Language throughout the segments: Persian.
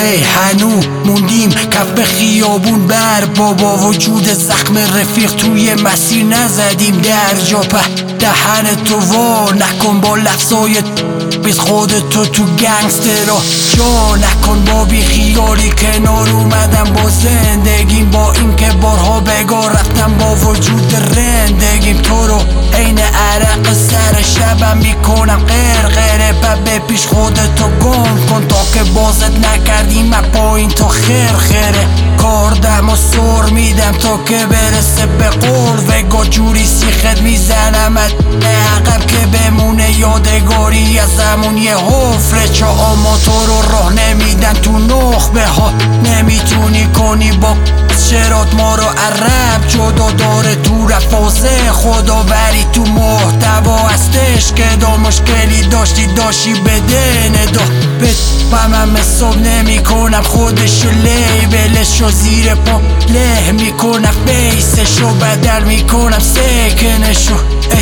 ای هنو موندیم کف خیابون بر بابا وجود زخم رفیق توی مسیر نزدیم در جا دهن تو وا نکن با لفظای بیز خودتو تو گنگسترا جا نکن با بی خیالی کنار اومدم با زندگیم با این که بارها بگاه رفتم با وجود رندگیم تو رو عین عرق سر شبم میکنم غرغره به پیش خودتو گم کن تا که بازت نکردیم پایین تا خرخره کاردم و سر میدم تا که برسه به قول وگا جوری سیخت میزنمت عقب که بمونه یادگاری از همون یه حفره چا اما تو رو راه نمیدن تو نخبه ها نمیتونی کنی با شرات ما رو عرب جدا داره تو رفازه خداوری تو محتوا هستش که دا مشکلی داشتی بده ندا بفهمم حساب نمی کنم خودشو لیبلشو زیر پا له میکنم فیسشو بدل میکنم سکنشو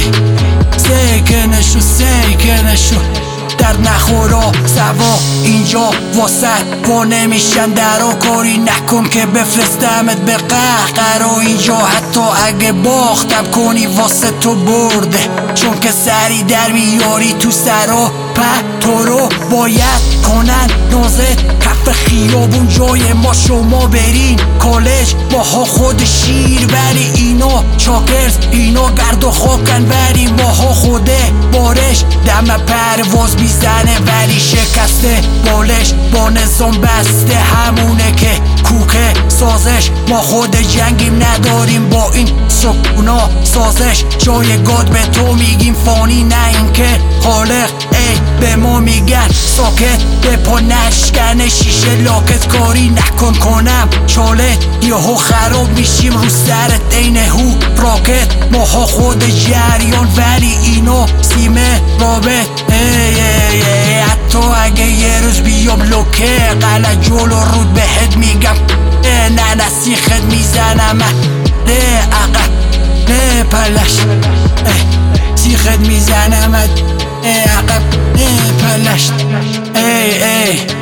سکنشو در نخورا سوا اینجا واسط وا نمیشن درا کاری نکن که بفرستمت به قهقرا اینجا حتی اگه باختم کنی واسه تو برده چون که سری در میاری تو سرا تو رو باید کنن نازت کف خیابون جای ما شما برین کالج باها خود شیر بری اینا چاکرز اینا گرد و خاکن بری ماها خوده بارش دم پرواز بیزنه ولی شکسته بالش با نظام بسته همونه که کوکه سازش ما خود جنگیم نداریم با این سکونا سازش جای گاد به تو میگیم فانی نه این که خالق به ما میگن ساکت به پا نشکن شیشه لاکت کاری نکن کنم چاله یهو خراب میشیم رو سرت این هو راکت ماها خود جریان ولی اینو سیمه رابط حتی اگه یه روز بیام لوکه قلع جلو رود بهت میگم نه نسیخت میزنم عقب پلش سیخت میزنم عقب پلشت